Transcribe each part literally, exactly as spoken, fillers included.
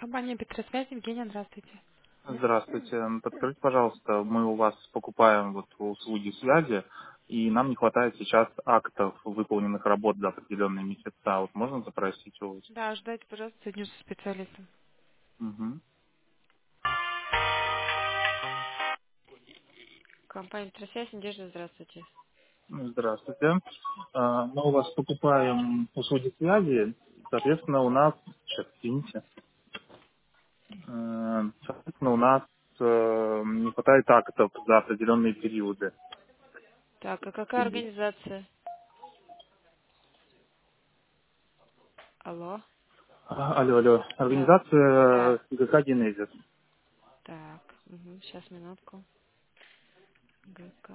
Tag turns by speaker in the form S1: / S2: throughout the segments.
S1: Компания Петросвязь, Евгения, здравствуйте.
S2: Здравствуйте. М, Подскажите, пожалуйста, мы у вас покупаем вот услуги связи, и нам не хватает сейчас актов выполненных работ за определенные месяца. Вот можно запросить у вас?
S1: Да, ждайте, пожалуйста, соединю со специалистом.
S2: Мгм.
S1: Компания Петросвязь, Надежда, здравствуйте.
S2: Ну, Здравствуйте. А, Мы у вас покупаем услуги связи, соответственно, у нас... Сейчас, извините. Э, Соответственно, у нас э, не хватает актов за определенные периоды.
S1: Так, а какая организация? Алло.
S2: А, Алло, алло.
S1: Да.
S2: Организация
S1: Да.
S2: ГК «Генезис».
S1: Так, угу, сейчас, минутку. ГК.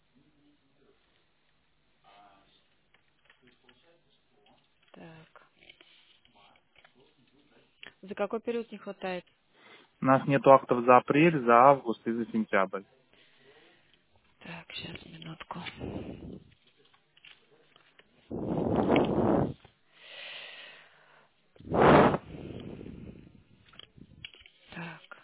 S1: Так. За какой период не хватает?
S2: У нас нет актов за апрель, за август и за сентябрь.
S1: Так, сейчас, минутку. Так.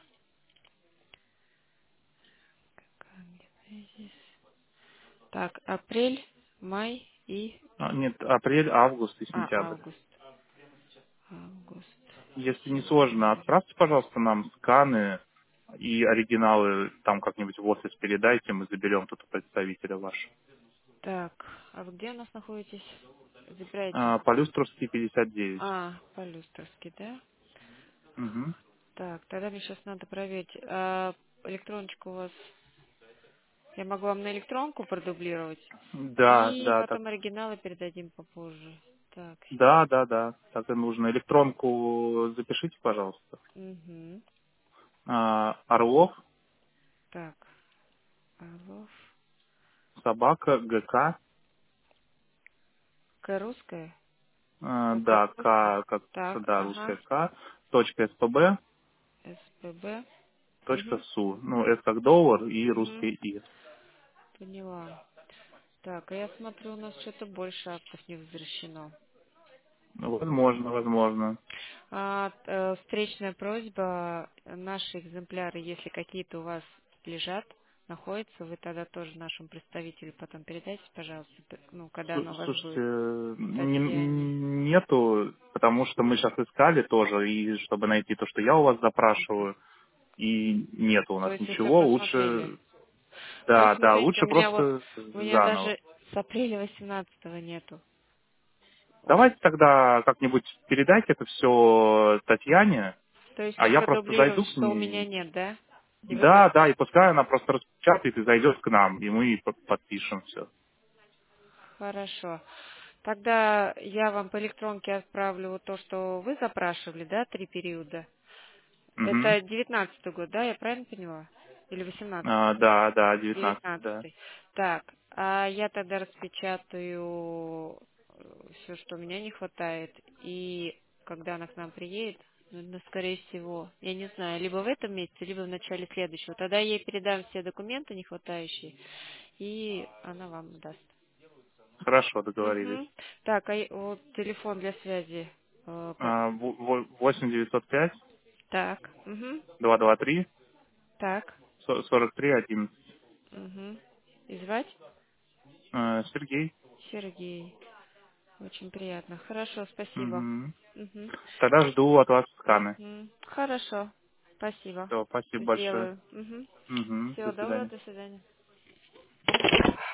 S1: Генезис. Так, апрель, май и...
S2: А, Нет, апрель, август и
S1: А,
S2: сентябрь.
S1: август. Август,
S2: Если не сложно,
S1: сентябрь.
S2: отправьте, пожалуйста, нам сканы и оригиналы там как-нибудь в офис передайте, мы заберем тут у представителя ваш.
S1: Так, а вы где у нас находитесь? Забирайте.
S2: А, по Люстровски пятьдесят девять.
S1: А, по-люстерски, да?
S2: Мгм.
S1: Так, тогда мне сейчас надо проверить. А, электроночку у вас... Я могу вам на электронку продублировать.
S2: Да,
S1: И
S2: да, так.
S1: потом оригиналы передадим попозже. Так,
S2: Да, да, да, так и нужно. Электронку запишите, пожалуйста.
S1: угу.
S2: А, Орлов,
S1: Так, Орлов.
S2: собака, ГК,
S1: К русская?
S2: а,
S1: ГК
S2: да,
S1: русская?
S2: К, как,
S1: Так,
S2: да, русская
S1: ага.
S2: К, точка СПБ,
S1: СПБ.
S2: точка
S1: Угу.
S2: су. Ну, S как доллар и
S1: Угу.
S2: русский И.
S1: Поняла. Так, а я смотрю, у нас что-то больше актов не возвращено.
S2: Ну, возможно, возможно.
S1: А, э, встречная просьба, наши экземпляры, если какие-то у вас лежат, находятся, вы тогда тоже нашему представителю потом передайте, пожалуйста, п- ну, когда
S2: Слу-
S1: оно у вас
S2: Слушайте,
S1: будет, Татьяне.
S2: не- нету, потому что мы сейчас искали тоже, и чтобы найти то, что я у вас запрашиваю, и нету у
S1: То
S2: нас
S1: есть вы все
S2: ничего.
S1: просмотрели.
S2: Лучше,
S1: Ну,
S2: да, да,
S1: смотрите, у
S2: лучше
S1: меня вот,
S2: просто
S1: у меня
S2: заново.
S1: даже с апреля восемнадцатого нету.
S2: Давайте тогда как-нибудь передайте это все Татьяне,
S1: То есть
S2: а
S1: мне
S2: я просто зайду
S1: продублировать,
S2: к
S1: что у меня
S2: ней.
S1: нет, да? И вы
S2: Да,
S1: будете...
S2: да, и пускай она просто распечатает и зайдет к нам, и мы по- подпишем все.
S1: Хорошо. Тогда я вам по электронке отправлю вот то, что вы запрашивали, да, три периода.
S2: Угу.
S1: Это девятнадцатый год, да, я правильно поняла? Или восемнадцатый?
S2: А, да, да, девятнадцать, да.
S1: Девятнадцатый. Так, а я тогда распечатаю все, что у меня не хватает, и когда она к нам приедет, ну, скорее всего, я не знаю, либо в этом месяце, либо в начале следующего. Тогда я ей передам все документы не хватающие, и она вам даст.
S2: Хорошо, договорились.
S1: Угу. Так, а я- вот телефон для связи. э, под-
S2: А, во- во- восемь девятьсот пять
S1: Так, угу.
S2: два два три
S1: Так,
S2: сорок три одиннадцать.
S1: угу. И звать?
S2: Э, Сергей.
S1: Сергей. Очень приятно. Хорошо, спасибо.
S2: Мгм.
S1: Угу.
S2: Тогда жду от вас сканы.
S1: Угу. Хорошо. Спасибо.
S2: Все, спасибо большое.
S1: Сделаю. Угу.
S2: Мгм. До
S1: Всего доброго,
S2: свидания.
S1: до свидания.